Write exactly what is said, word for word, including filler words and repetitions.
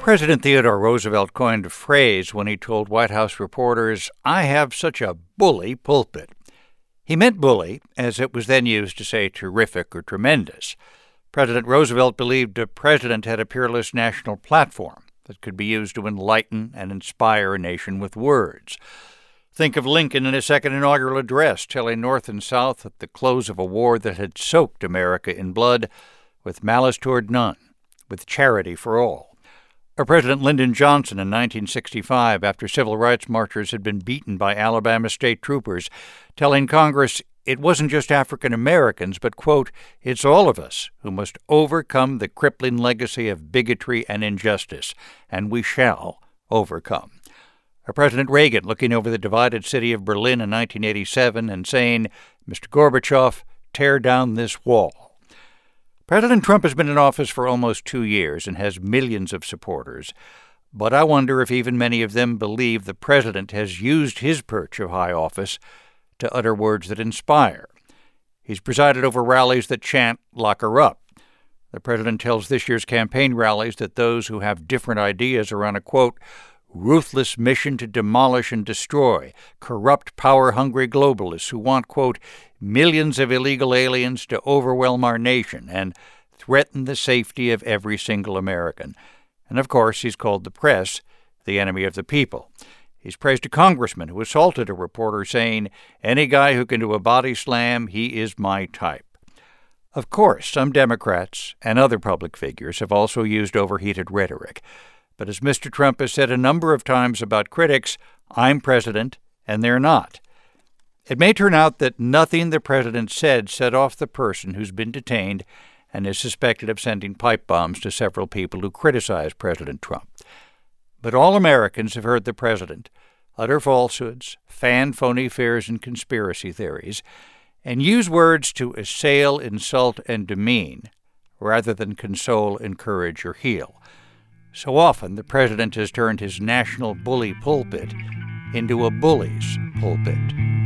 President Theodore Roosevelt coined a phrase when he told White House reporters, "I have such a bully pulpit." He meant bully, as it was then used to say terrific or tremendous. President Roosevelt believed a president had a peerless national platform that could be used to enlighten and inspire a nation with words. Think of Lincoln in his second inaugural address telling North and South at the close of a war that had soaked America in blood, with malice toward none, with charity for all. Or President Lyndon Johnson in nineteen sixty-five, after civil rights marchers had been beaten by Alabama state troopers, telling Congress it wasn't just African Americans, but, quote, "it's all of us who must overcome the crippling legacy of bigotry and injustice, and we shall overcome." Or President Reagan looking over the divided city of Berlin in nineteen eighty-seven and saying, "Mister Gorbachev, tear down this wall." President Trump has been in office for almost two years and has millions of supporters, but I wonder if even many of them believe the president has used his perch of high office to utter words that inspire. He's presided over rallies that chant, "Lock her up." The president tells this year's campaign rallies that those who have different ideas are on a, quote, "ruthless mission to demolish and destroy corrupt, power-hungry globalists who want, quote, millions of illegal aliens to overwhelm our nation and threaten the safety of every single American." And, of course, he's called the press the enemy of the people. He's praised a congressman who assaulted a reporter, saying, "Any guy who can do a body slam, he is my type." Of course, some Democrats and other public figures have also used overheated rhetoric. But as Mister Trump has said a number of times about critics, I'm president, and they're not. It may turn out that nothing the president said set off the person who's been detained and is suspected of sending pipe bombs to several people who criticize President Trump. But all Americans have heard the president utter falsehoods, fan phony fears and conspiracy theories, and use words to assail, insult, and demean, rather than console, encourage, or heal. So often, the president has turned his national bully pulpit into a bully's pulpit.